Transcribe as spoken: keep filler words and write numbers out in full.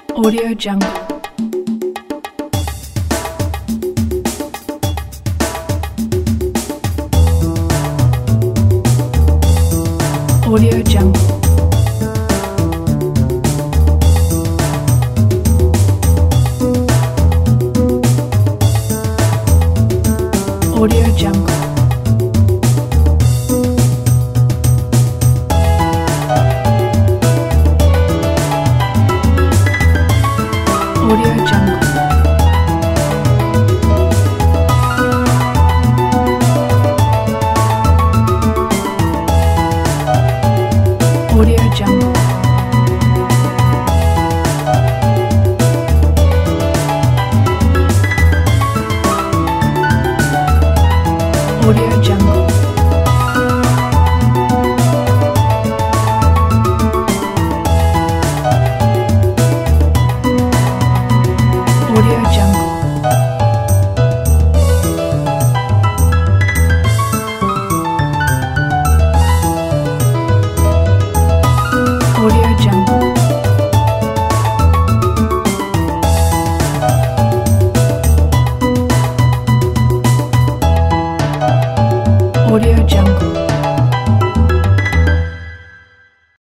Audio Jungle. Audio Jungle. Audio Jungle. Audio Jungle. Audio Jungle. Audio Jungle. Audio Jungle. Audio Jungle. Audio Jungle.